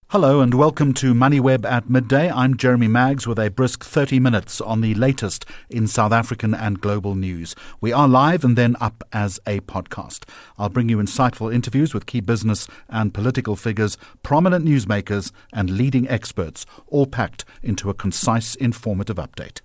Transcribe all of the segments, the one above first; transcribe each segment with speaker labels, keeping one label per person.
Speaker 1: Hello and welcome to MoneyWeb at midday. I'm Jeremy Maggs with a brisk 30 minutes on the latest in South African and global news. We are live and then up as a podcast. I'll bring you insightful interviews with key business and political figures, prominent newsmakers and leading experts, all packed into a concise, informative update.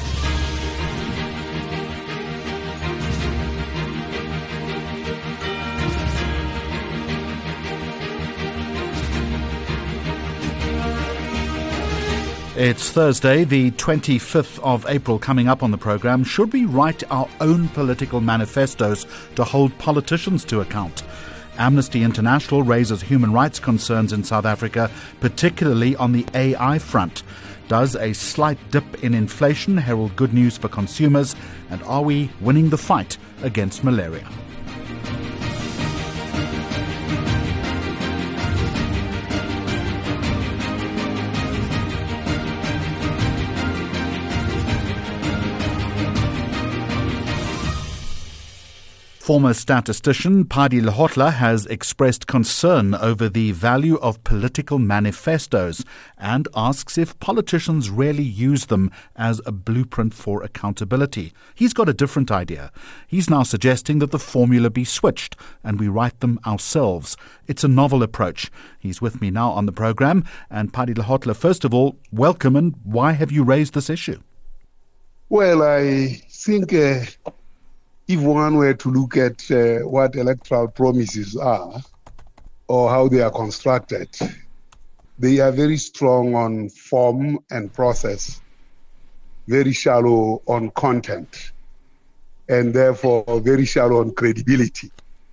Speaker 1: It's Thursday, the 25th of April, coming up on the programme. Should we write our own political manifestos to hold politicians to account? Amnesty International raises human rights concerns in South Africa, particularly on the AI front. Does a slight dip in inflation herald good news for consumers? And are we winning the fight against malaria? Former statistician Padi Lehotla has expressed concern over the value of political manifestos and asks if politicians really use them as a blueprint for accountability. He's got a different idea. He's now suggesting that the formula be switched and we write them ourselves. It's a novel approach. He's with me now on the program. And Padi Lehotla, first of all, welcome, and why have you raised this issue?
Speaker 2: Well, I think if one were to look at what electoral promises are or how they are constructed, they are very strong on form and process, very shallow on content, and therefore very shallow on credibility.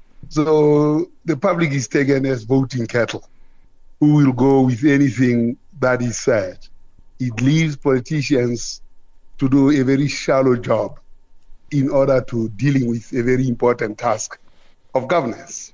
Speaker 2: So the public is taken as voting cattle who will go with anything that is said. It leaves politicians to do a very shallow job in order to dealing with a very important task of governance.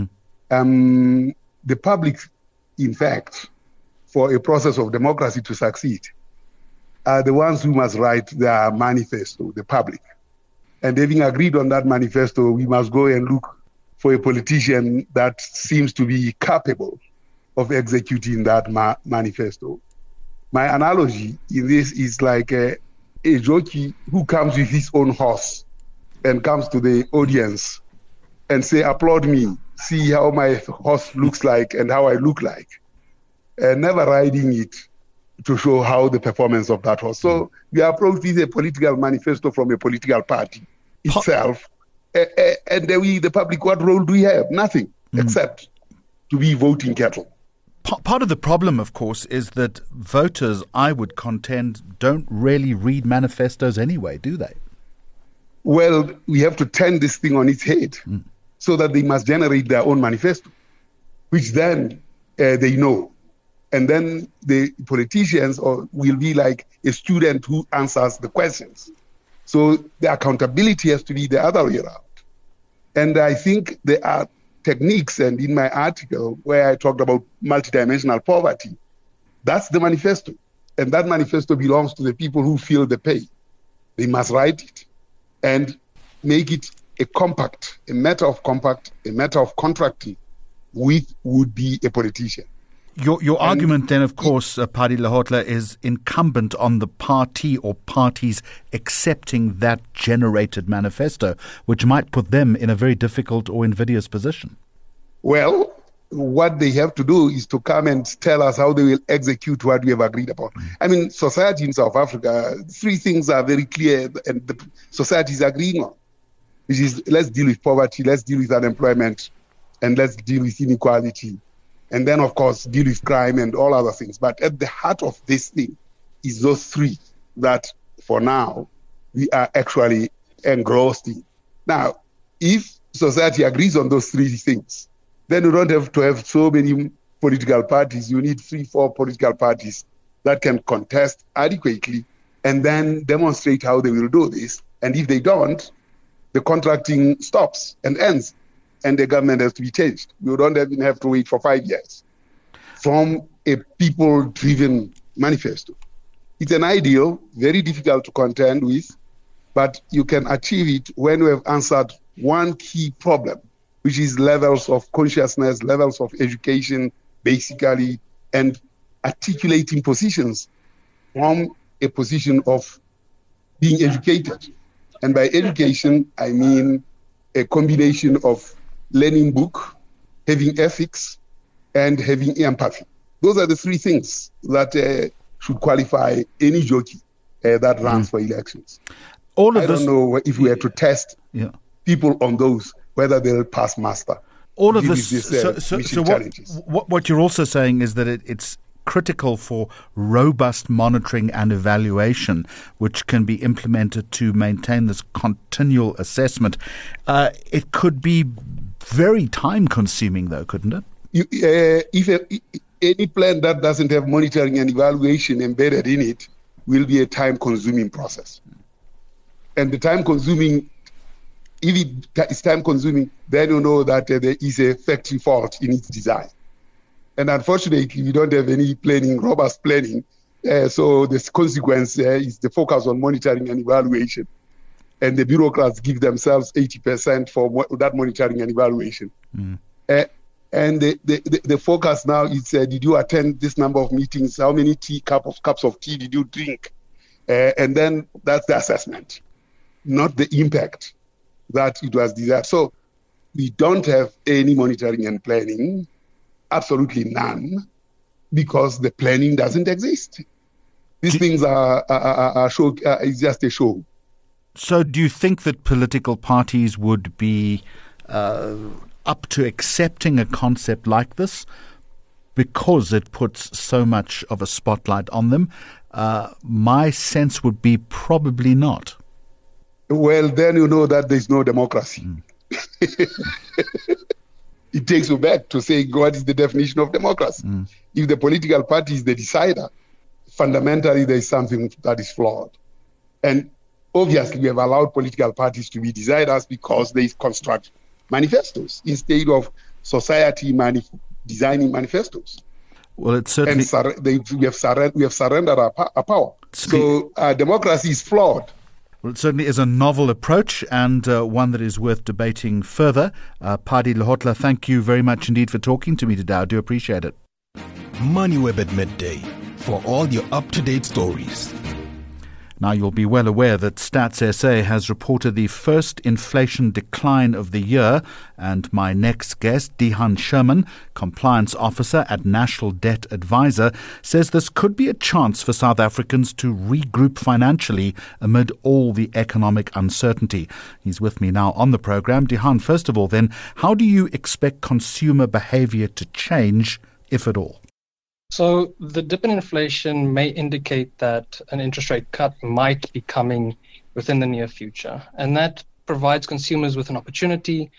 Speaker 2: The public, in fact, for a process of democracy to succeed, are the ones who must write their manifesto, the public. And having agreed on that manifesto, we must go and look for a politician that seems to be capable of executing that manifesto. My analogy in this is like a jockey who comes with his own horse and comes to the audience and say, applaud me, see how my horse looks like and how I look like, and never riding it to show how the performance of that horse. So we approach this a political manifesto from a political party itself, and we, the public, what role do we have? Nothing, except to be voting cattle.
Speaker 1: Part of the problem, of course, is that voters, I would contend, don't really read manifestos anyway, do they?
Speaker 2: Well, we have to turn this thing on its head so that they must generate their own manifesto, which then they know. And then the politicians will be like a student who answers the questions. So the accountability has to be the other way around. And I think there are techniques, and in my article where I talked about multidimensional poverty, that's the manifesto. And that manifesto belongs to the people who feel the pain. They must write it and make it a compact, a matter of contracting with would be a politician.
Speaker 1: Your argument then, of course, Padi Lehotla, is incumbent on the party or parties accepting that generated manifesto, which might put them in a very difficult or invidious position.
Speaker 2: Well, what they have to do is to come and tell us how they will execute what we have agreed upon. I mean, society in South Africa, three things are very clear and the society is agreeing on, which is let's deal with poverty, let's deal with unemployment, and let's deal with inequality. And then, of course, deal with crime and all other things. But at the heart of this thing is those three that, for now, we are actually engrossed in. Now, if society agrees on those three things, then you don't have to have so many political parties. You need 3-4 political parties that can contest adequately and then demonstrate how they will do this. And if they don't, the contracting stops and ends. And the government has to be changed. You don't even have to wait for 5 years from a people-driven manifesto. It's an ideal, very difficult to contend with, but you can achieve it when you have answered one key problem, which is levels of consciousness, levels of education, basically and articulating positions from a position of being educated. And by education, I mean a combination of learning book, having ethics, and having empathy. Those are the three things that should qualify any jockey that runs for elections. I don't know if we were to test people on those, whether they'll pass muster.
Speaker 1: All of this. What you're also saying is that it's critical for robust monitoring and evaluation, which can be implemented to maintain this continual assessment. It could be very time-consuming, though, couldn't it?
Speaker 2: If any plan that doesn't have monitoring and evaluation embedded in it will be a time-consuming process. And the time-consuming, if it is time-consuming, then you know that there is a factory fault in its design. And unfortunately, we don't have any planning, robust planning. So the consequence is the focus on monitoring and evaluation. And the bureaucrats give themselves 80% for that monitoring and evaluation. And the focus now is, did you attend this number of meetings? How many cups of tea did you drink? And then that's the assessment, not the impact that it was desired. So we don't have any monitoring and planning, absolutely none, because the planning doesn't exist. These things are show. It's just a show.
Speaker 1: So do you think that political parties would be up to accepting a concept like this because it puts so much of a spotlight on them? My sense would be probably not.
Speaker 2: Well, then you know that there's no democracy. It takes you back to say, what is the definition of democracy? If the political party is the decider, fundamentally there is something that is flawed. And obviously we have allowed political parties to be deciders because they construct manifestos instead of society designing manifestos.
Speaker 1: Well, it's certainly...
Speaker 2: And we have surrendered our power. So democracy is flawed.
Speaker 1: Well, it certainly is a novel approach and one that is worth debating further. Padi Lehohla, thank you very much indeed for talking to me today. I do appreciate it.
Speaker 3: MoneyWeb at midday for all your up-to-date stories.
Speaker 1: Now, you'll be well aware that Stats SA has reported the first inflation decline of the year, and my next guest, Dehan Sherman, Compliance Officer at National Debt Advisor, says this could be a chance for South Africans to regroup financially amid all the economic uncertainty. He's with me now on the program. Dehan, first of all then, how do you expect consumer behavior to change, if at all?
Speaker 4: So the dip in inflation may indicate that an interest rate cut might be coming within the near future. And that provides consumers with an opportunity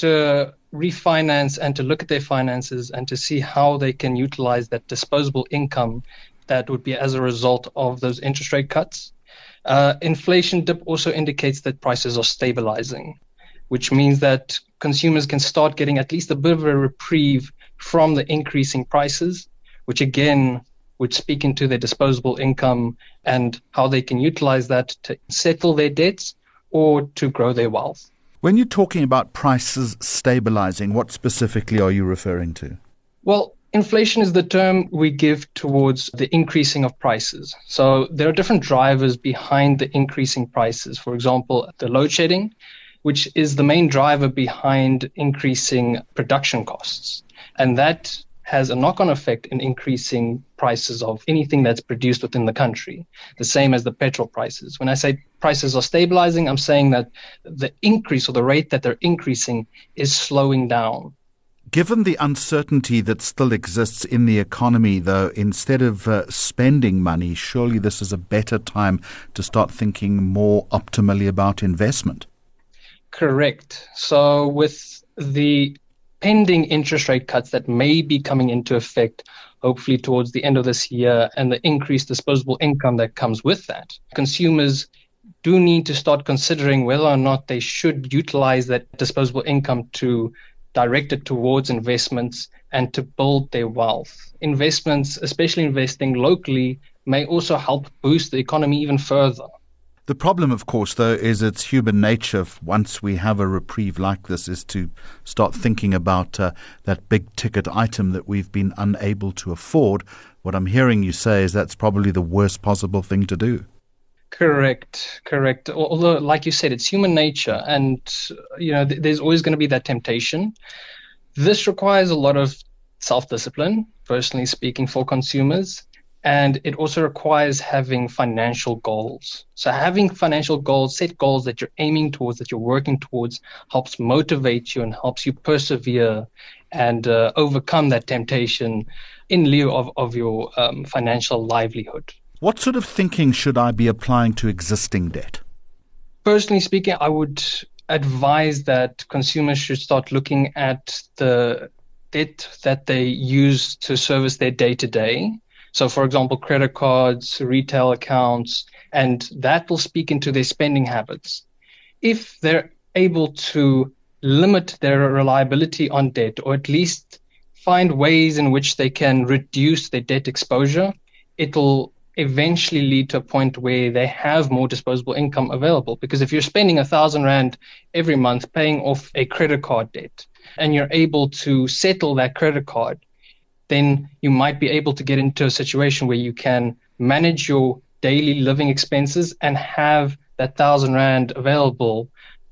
Speaker 4: to refinance and to look at their finances and to see how they can utilize that disposable income that would be as a result of those interest rate cuts. Inflation dip also indicates that prices are stabilizing, which means that consumers can start getting at least a bit of a reprieve from the increasing prices, which again would speak into their disposable income and how they can utilize that to settle their debts or to grow their wealth.
Speaker 1: When you're talking about prices stabilizing, what specifically are you referring to?
Speaker 4: Well, inflation is the term we give towards the increasing of prices. So there are different drivers behind the increasing prices. For example, the load shedding, which is the main driver behind increasing production costs. And that has a knock-on effect in increasing prices of anything that's produced within the country, the same as the petrol prices. When I say prices are stabilizing, I'm saying that the increase or the rate that they're increasing is slowing down.
Speaker 1: Given the uncertainty that still exists in the economy, though, instead of spending money, surely this is a better time to start thinking more optimally about investment.
Speaker 4: Correct. So with the pending interest rate cuts that may be coming into effect, hopefully towards the end of this year, and the increased disposable income that comes with that, consumers do need to start considering whether or not they should utilize that disposable income to direct it towards investments and to build their wealth. Investments, especially investing locally, may also help boost the economy even further.
Speaker 1: The problem, of course, though, is it's human nature, once we have a reprieve like this, is to start thinking about that big-ticket item that we've been unable to afford. What I'm hearing you say is that's probably the worst possible thing to do.
Speaker 4: Correct. Although, like you said, it's human nature, and there's always going to be that temptation. This requires a lot of self-discipline, personally speaking, for consumers. And it also requires having financial goals. So having financial goals, set goals that you're aiming towards, that you're working towards, helps motivate you and helps you persevere and overcome that temptation in lieu of your financial livelihood.
Speaker 1: What sort of thinking should I be applying to existing debt?
Speaker 4: Personally speaking, I would advise that consumers should start looking at the debt that they use to service their day-to-day. So, for example, credit cards, retail accounts, and that will speak into their spending habits. If they're able to limit their reliability on debt, or at least find ways in which they can reduce their debt exposure, it will eventually lead to a point where they have more disposable income available. Because if you're spending 1,000 Rand every month paying off a credit card debt, and you're able to settle that credit card, then you might be able to get into a situation where you can manage your daily living expenses and have that 1,000 Rand available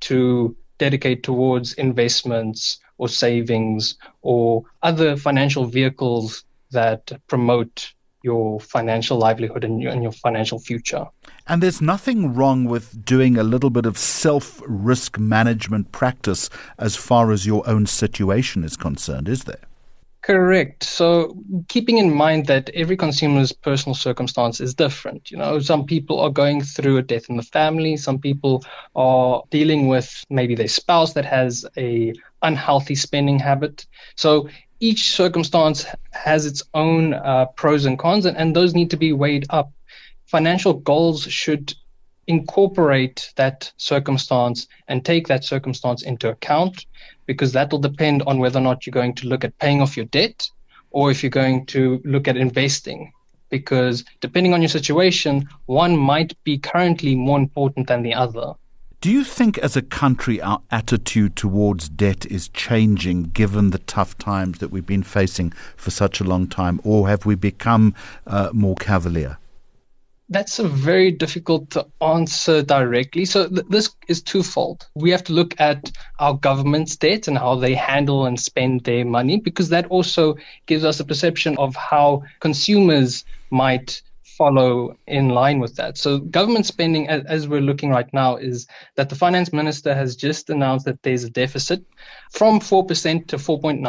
Speaker 4: to dedicate towards investments or savings or other financial vehicles that promote your financial livelihood and your financial future.
Speaker 1: And there's nothing wrong with doing a little bit of self-risk management practice as far as your own situation is concerned, is there?
Speaker 4: Correct. So keeping in mind that every consumer's personal circumstance is different. Some people are going through a death in the family. Some people are dealing with maybe their spouse that has a unhealthy spending habit. So each circumstance has its own pros and cons, and those need to be weighed up. Financial goals should incorporate that circumstance and take that circumstance into account, because that will depend on whether or not you're going to look at paying off your debt or if you're going to look at investing. Because depending on your situation, one might be currently more important than the other.
Speaker 1: Do you think as a country our attitude towards debt is changing given the tough times that we've been facing for such a long time, or have we become more cavalier?
Speaker 4: That's a very difficult to answer directly. So this is twofold. We have to look at our government's debt and how they handle and spend their money, because that also gives us a perception of how consumers might follow in line with that. So government spending, as we're looking right now, is that the finance minister has just announced that there's a deficit from 4% to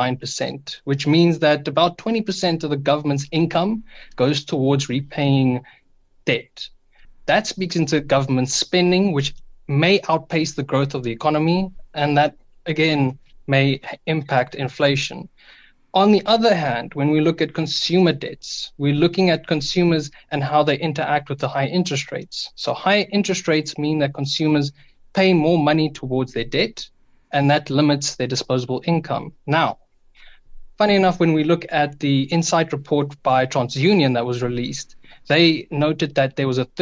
Speaker 4: 4.9%, which means that about 20% of the government's income goes towards repaying debt. That speaks into government spending, which may outpace the growth of the economy, and that, again, may impact inflation. On the other hand, when we look at consumer debts, we're looking at consumers and how they interact with the high interest rates. So high interest rates mean that consumers pay more money towards their debt, and that limits their disposable income. Now, funny enough, when we look at the Insight report by TransUnion that was released, they noted that there was a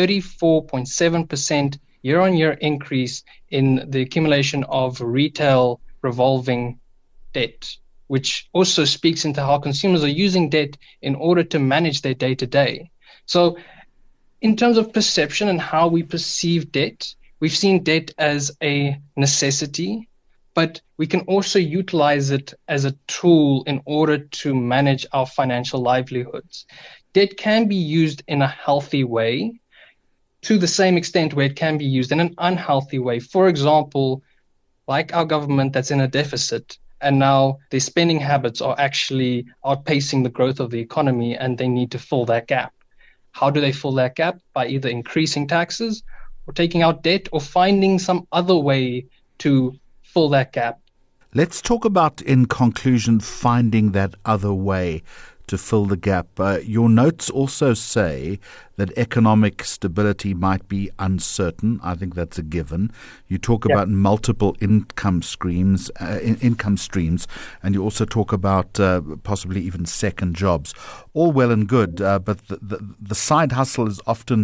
Speaker 4: 34.7% year-on-year increase in the accumulation of retail revolving debt, which also speaks into how consumers are using debt in order to manage their day-to-day. So in terms of perception and how we perceive debt, we've seen debt as a necessity, but we can also utilize it as a tool in order to manage our financial livelihoods. Debt can be used in a healthy way to the same extent where it can be used in an unhealthy way. For example, like our government that's in a deficit, and now their spending habits are actually outpacing the growth of the economy, and they need to fill that gap. How do they fill that gap? By either increasing taxes or taking out debt or finding some other way to fill that gap.
Speaker 1: Let's talk about, in conclusion, finding that other way to fill the gap. Your notes also say that economic stability might be uncertain. I think that's a given. You talk about multiple income streams, and you also talk about possibly even second jobs. All well and good, but the side hustle is often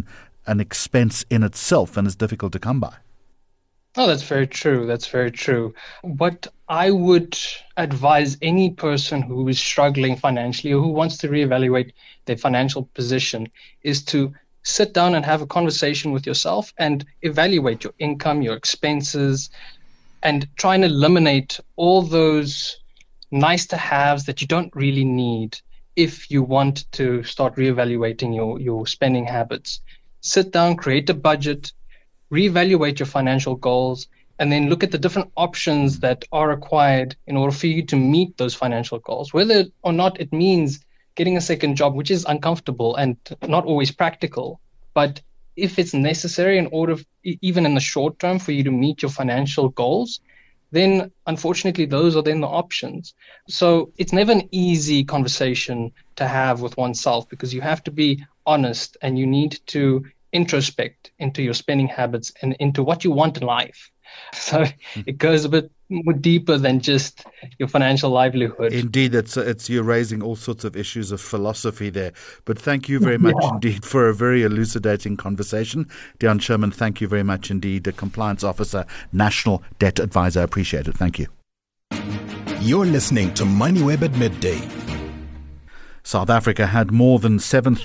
Speaker 1: an expense in itself and is difficult to come by.
Speaker 4: Oh, that's very true. That's very true. What I would advise any person who is struggling financially or who wants to reevaluate their financial position is to sit down and have a conversation with yourself and evaluate your income, your expenses, and try and eliminate all those nice to haves that you don't really need if you want to start reevaluating your spending habits. Sit down, create a budget, reevaluate your financial goals, and then look at the different options that are required in order for you to meet those financial goals, whether or not it means getting a second job, which is uncomfortable and not always practical. But if it's necessary in order, even in the short term, for you to meet your financial goals, then unfortunately those are then the options. So it's never an easy conversation to have with oneself, because you have to be honest and you need to introspect into your spending habits and into what you want in life. So it goes a bit more deeper than just your financial livelihood.
Speaker 1: Indeed, it's you're raising all sorts of issues of philosophy there. But thank you very much indeed for a very elucidating conversation. Deon Sherman, thank you very much indeed. The Compliance Officer, National Debt Advisor. Appreciate it. Thank you.
Speaker 3: You're listening to MoneyWeb at Midday.
Speaker 1: South Africa had more than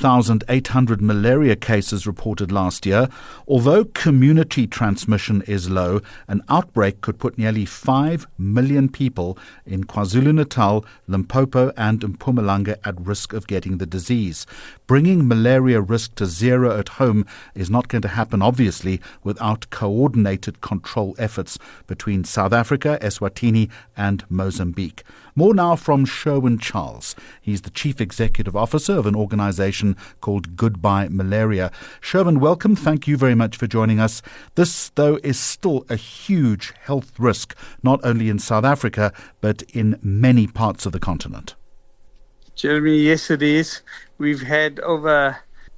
Speaker 1: 7,800 malaria cases reported last year. Although community transmission is low, an outbreak could put nearly 5 million people in KwaZulu-Natal, Limpopo and Mpumalanga at risk of getting the disease. Bringing malaria risk to zero at home is not going to happen, obviously, without coordinated control efforts between South Africa, Eswatini and Mozambique. More now from Sherwin Charles. He's the Chief Executive Officer of an organization called Goodbye Malaria. Sherwin, welcome. Thank you very much for joining us. This, though, is still a huge health risk, not only in South Africa, but in many parts of the continent.
Speaker 5: Jeremy, yes, it is. We've had over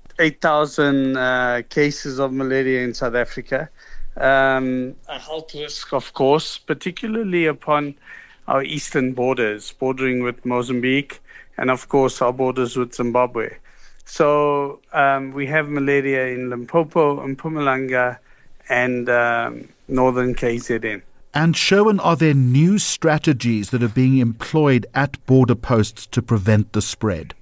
Speaker 5: 8,000 cases of malaria in South Africa. A health risk, of course, particularly upon our eastern borders, bordering with Mozambique, and of course our borders with Zimbabwe. So we have malaria in Limpopo, Mpumalanga, and northern KZN.
Speaker 1: And Sherwin, are there new strategies that are being employed at border posts to prevent the spread?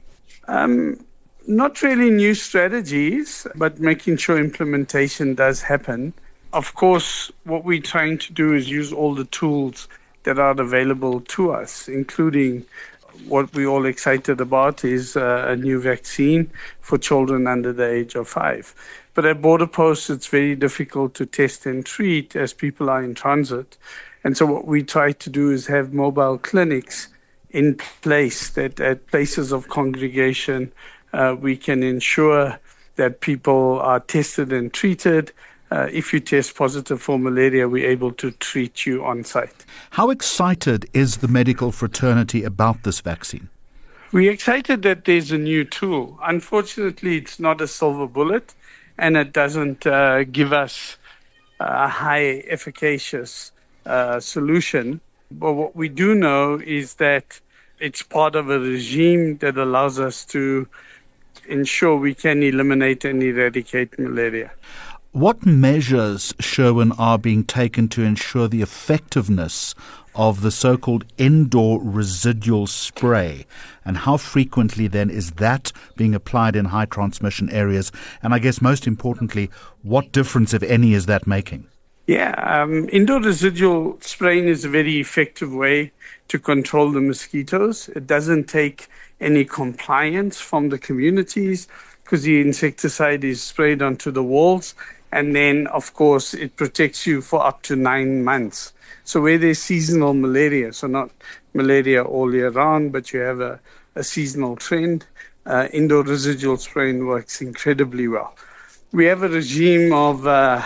Speaker 5: Not really new strategies, but making sure implementation does happen. Of course, what we're trying to do is use all the tools that are available to us, including what we're all excited about is a new vaccine for children under the age of 5. But at border posts, it's very difficult to test and treat as people are in transit. And so what we try to do is have mobile clinics in place that at places of congregation, we can ensure that people are tested and treated. If you test positive for malaria, we're able to treat you on site.
Speaker 1: How excited is the medical fraternity about this vaccine?
Speaker 5: We're excited that there's a new tool. Unfortunately, it's not a silver bullet, and it doesn't give us a high efficacious solution. But what we do know is that it's part of a regime that allows us to ensure we can eliminate and eradicate malaria.
Speaker 1: What measures, Sherwin, are being taken to ensure the effectiveness of the so-called indoor residual spray? And how frequently then is that being applied in high transmission areas? And I guess most importantly, what difference, if any, is that making?
Speaker 5: Yeah, indoor residual spraying is a very effective way to control the mosquitoes. It doesn't take any compliance from the communities because the insecticide is sprayed onto the walls. And then, of course, it protects you for up to 9 months. So where there's seasonal malaria, so not malaria all year round, but you have a seasonal trend, indoor residual spraying works incredibly well. We have a regime of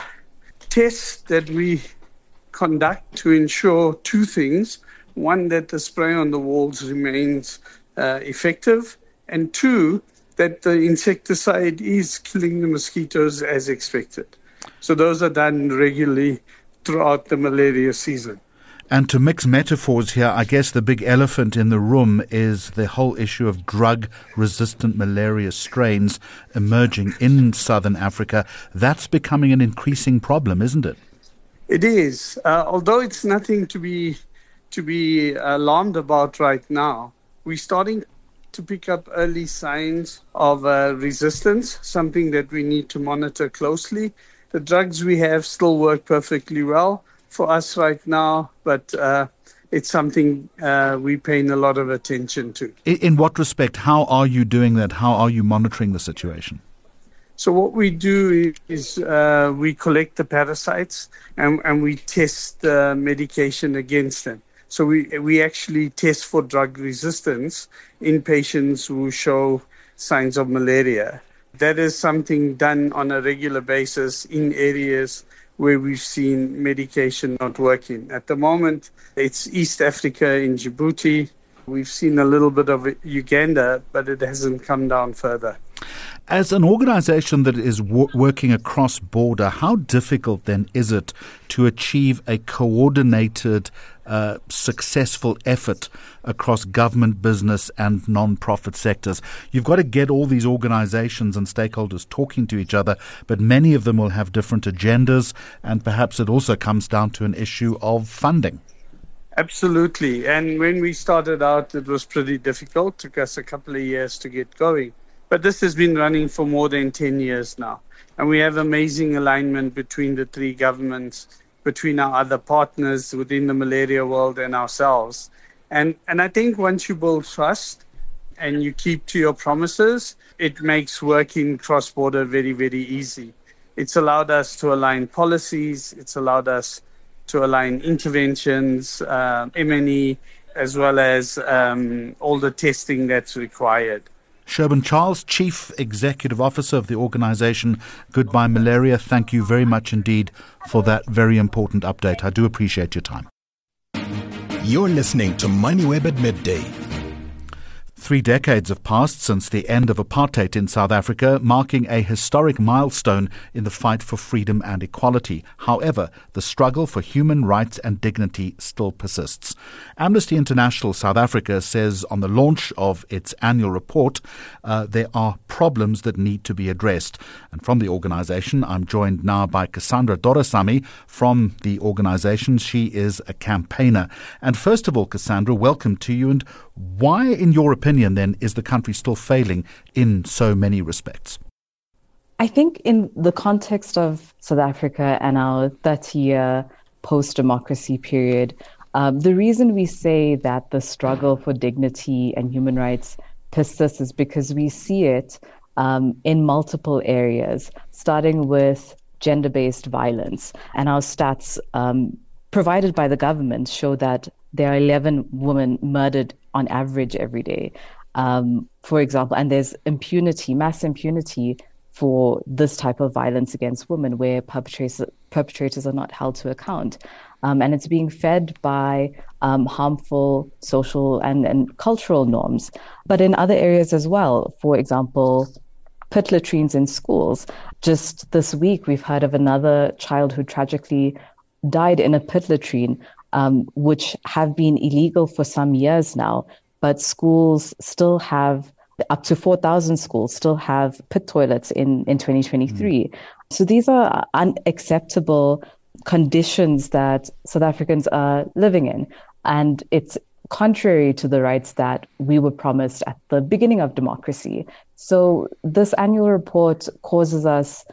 Speaker 5: tests that we conduct to ensure two things. One, that the spray on the walls remains effective, and two, that the insecticide is killing the mosquitoes as expected. So those are done regularly throughout the malaria season.
Speaker 1: And to mix metaphors here, I guess the big elephant in the room is the whole issue of drug-resistant malaria strains emerging in southern Africa. That's becoming an increasing problem, isn't it?
Speaker 5: It is. Although it's nothing to be alarmed about right now, we're starting to pick up early signs of resistance, something that we need to monitor closely. The drugs we have still work perfectly well for us right now, but it's something we're paying a lot of attention to.
Speaker 1: In what respect? How are you doing that? How are you monitoring the situation?
Speaker 5: So what we do is we collect the parasites and we test the medication against them. So we actually test for drug resistance in patients who show signs of malaria. That is something done on a regular basis in areas where we've seen medication not working. At the moment, it's East Africa in Djibouti. We've seen a little bit of Uganda, but it hasn't come down further.
Speaker 1: As an organization that is working across border, how difficult then is it to achieve a coordinated, successful effort across government, business and non-profit sectors? You've got to get all these organizations and stakeholders talking to each other, but many of them will have different agendas, and perhaps it also comes down to an issue of funding.
Speaker 5: Absolutely. And when we started out, it was pretty difficult. It took us a couple of years to get going. But this has been running for more than 10 years now. And we have amazing alignment between the three governments, between our other partners within the malaria world and ourselves. And I think once you build trust and you keep to your promises, it makes working cross-border very, very easy. It's allowed us to align policies. It's allowed us to align interventions, M&E, as well as all the testing that's required.
Speaker 1: Sherbin Charles, Chief Executive Officer of the organization Goodbye Malaria, thank you very much indeed for that very important update. I do appreciate your time.
Speaker 3: You're listening to MoneyWeb at Midday.
Speaker 1: 3 decades have passed since the end of apartheid in South Africa, marking a historic milestone in the fight for freedom and equality. However, the struggle for human rights and dignity still persists. Amnesty International South Africa says on the launch of its annual report, there are problems that need to be addressed. And from the organization, I'm joined now by Cassandra Dorasamy from the organization. She is a campaigner. And first of all, Cassandra, welcome to you. And why, in your opinion, then, is the country still failing in so many respects?
Speaker 6: I think in the context of South Africa and our 30-year post-democracy period, the reason we say that the struggle for dignity and human rights persists is because we see it in multiple areas, starting with gender-based violence. And our stats provided by the government show that there are 11 women murdered on average every day, for example, and there's impunity, mass impunity for this type of violence against women where perpetrators are not held to account. And it's being fed by harmful social and cultural norms. But in other areas as well, for example, pit latrines in schools. Just this week, we've heard of another child who tragically died in a pit latrine, which have been illegal for some years now, but schools still have, up to 4,000 schools still have pit toilets in 2023. So these are unacceptable conditions that South Africans are living in. And it's contrary to the rights that we were promised at the beginning of democracy. So this annual report causes us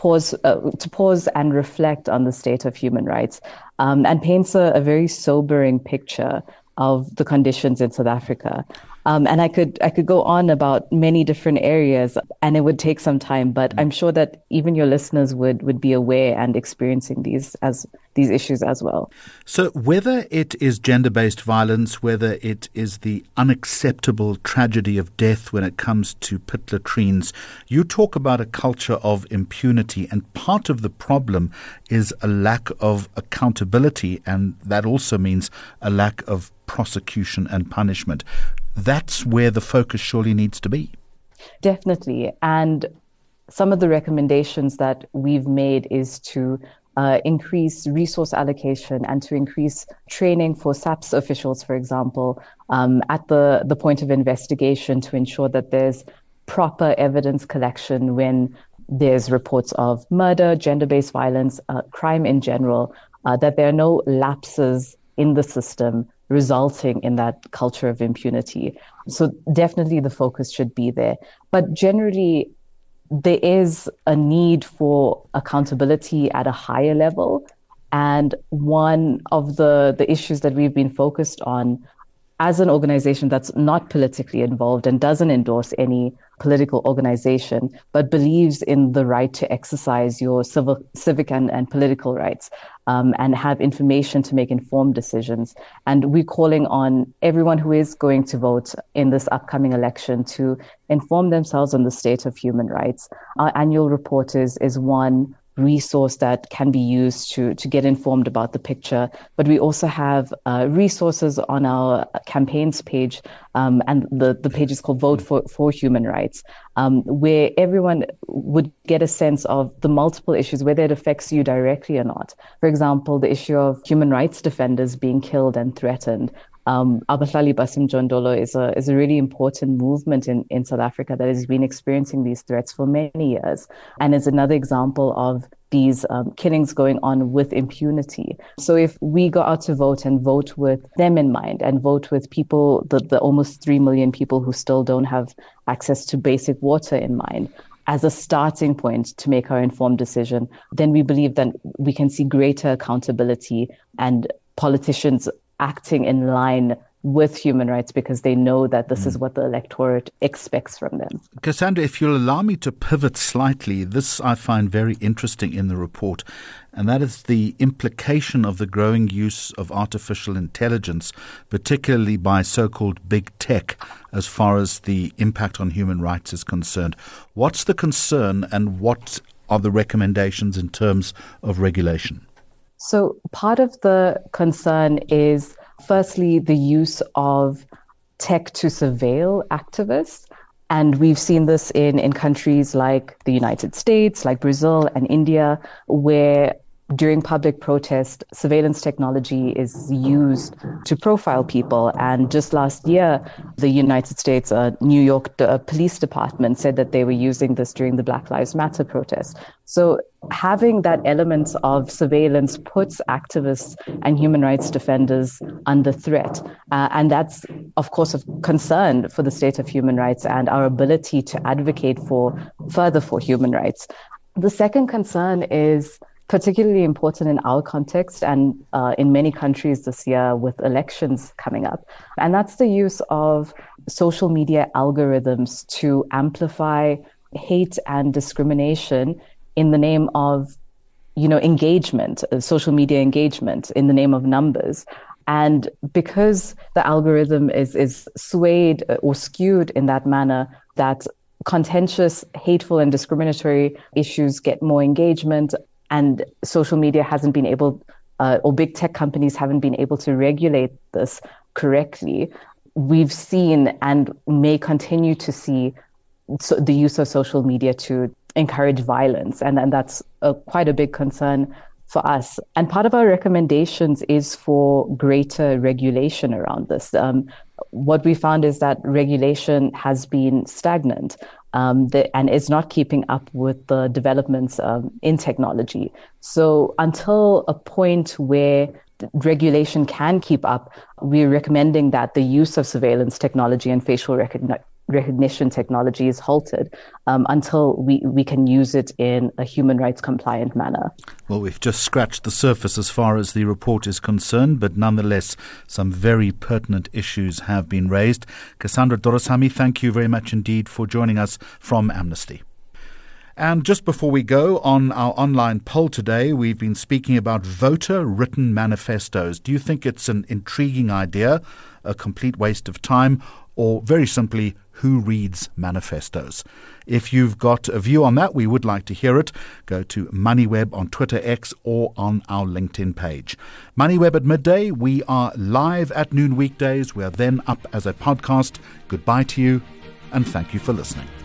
Speaker 6: to pause and reflect on the state of human rights, and paints a very sobering picture of the conditions in South Africa. And I could go on about many different areas, and it would take some time, but I'm sure that even your listeners would be aware and experiencing these issues as well.
Speaker 1: So whether it is gender-based violence, whether it is the unacceptable tragedy of death when it comes to pit latrines, you talk about a culture of impunity, and part of the problem is a lack of accountability, and that also means a lack of prosecution and punishment. That's where the focus surely needs to be.
Speaker 6: Definitely. And some of the recommendations that we've made is to increase resource allocation and to increase training for SAPS officials, for example, at the point of investigation to ensure that there's proper evidence collection when there's reports of murder, gender-based violence, crime in general, that there are no lapses in the system resulting in that culture of impunity. So definitely the focus should be there. But generally, there is a need for accountability at a higher level. And one of the issues that we've been focused on as an organization that's not politically involved and doesn't endorse any political organization, but believes in the right to exercise your civic and political rights, and have information to make informed decisions. And we're calling on everyone who is going to vote in this upcoming election to inform themselves on the state of human rights. Our annual report is one resource that can be used to get informed about the picture. But we also have resources on our campaigns page, and the page is called Vote for Human Rights, where everyone would get a sense of the multiple issues, whether it affects you directly or not. For example, the issue of human rights defenders being killed and threatened. Abahlali Basimjondolo is a really important movement in South Africa that has been experiencing these threats for many years, and is another example of these killings going on with impunity. So if we go out to vote and vote with them in mind and vote with people, the almost 3 million people who still don't have access to basic water in mind, as a starting point to make our informed decision, then we believe that we can see greater accountability and politicians acting in line with human rights because they know that this is what the electorate expects from them.
Speaker 1: Cassandra, if you'll allow me to pivot slightly, this I find very interesting in the report, and that is the implication of the growing use of artificial intelligence, particularly by so-called big tech, as far as the impact on human rights is concerned. What's the concern and what are the recommendations in terms of regulation?
Speaker 6: So part of the concern is, firstly, the use of tech to surveil activists. And we've seen this in countries like the United States, like Brazil and India, where during public protest, surveillance technology is used to profile people. And just last year, the United States, New York Police Department said that they were using this during the Black Lives Matter protest. So having that element of surveillance puts activists and human rights defenders under threat. And that's, of course, of concern for the state of human rights and our ability to advocate further for human rights. The second concern is particularly important in our context and in many countries this year with elections coming up. And that's the use of social media algorithms to amplify hate and discrimination in the name of, engagement, social media engagement in the name of numbers. And because the algorithm is swayed or skewed in that manner, that contentious, hateful and discriminatory issues get more engagement, and social media hasn't been able, or big tech companies haven't been able to regulate this correctly, we've seen and may continue to see the use of social media to encourage violence. And that's quite a big concern for us. And part of our recommendations is for greater regulation around this. What we found is that regulation has been stagnant. And is not keeping up with the developments in technology. So until a point where regulation can keep up, we're recommending that the use of surveillance technology and facial recognition technology is halted until we can use it in a human rights compliant manner.
Speaker 1: Well, we've just scratched the surface as far as the report is concerned, but nonetheless, some very pertinent issues have been raised. Cassandra Dorosamy, thank you very much indeed for joining us from Amnesty. And just before we go, on our online poll today, we've been speaking about voter-written manifestos. Do you think it's an intriguing idea, a complete waste of time, or very simply, who reads manifestos? If you've got a view on that, we would like to hear it. Go to MoneyWeb on Twitter, X, or on our LinkedIn page. MoneyWeb at midday. We are live at noon weekdays. We are then up as a podcast. Goodbye to you, and thank you for listening.